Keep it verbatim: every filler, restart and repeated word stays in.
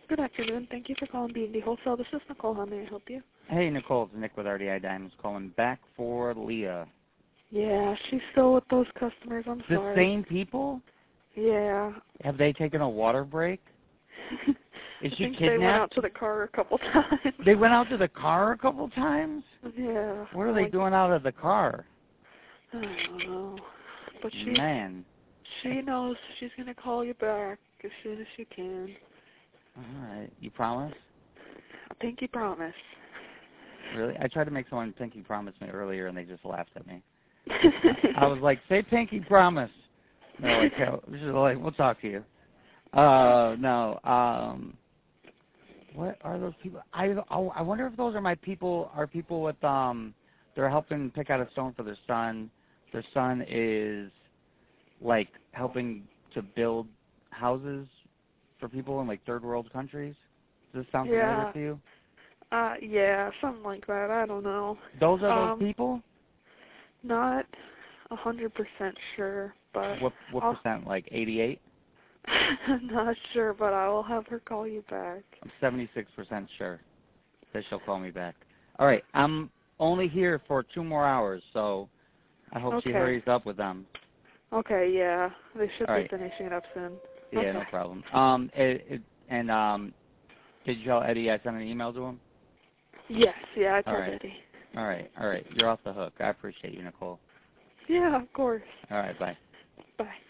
Good afternoon. Thank you for calling B and D Wholesale. This is Nicole. How may I help you? Hey, Nicole. It's Nick with R D I Diamonds calling back for Leah. Yeah, she's still with those customers. I'm The sorry. same people? Yeah. Have they taken a water break? Is I she think kidnapped? they went out to the car a couple times. They went out to the car a couple times? Yeah. What are they like, doing out of the car? I don't know. But she Man. she knows she's going to call you back as soon as she can. All right. You promise? A pinky promise. Really? I tried to make someone pinky promise me earlier, and they just laughed at me. I, I was like, say pinky promise. And they're like, yeah, she's like, we'll talk to you. Uh, no. Um, what are those people? I oh, I wonder if those are my people. Are people with um? They're helping pick out a stone for their son. Their son is like helping to build houses for people in like third world countries. Does this sound Yeah. familiar to you? Uh, yeah, something like that. I don't know. Those are those Um, people? Not a hundred percent sure, but What what I'll, percent? Like eighty-eight? I'm not sure, but I will have her call you back. I'm seventy-six percent sure that she'll call me back. All right, I'm only here for two more hours, so I hope Okay. she hurries up with them. Okay, yeah, they should All be right. finishing up soon. Yeah, Okay. no problem. Um, it, it, and um, did you tell Eddie I sent an email to him? Yes, yeah, I All told right. Eddie. All right, all right. You're off the hook. I appreciate you, Nicole. Yeah, of course. All right, bye. Bye.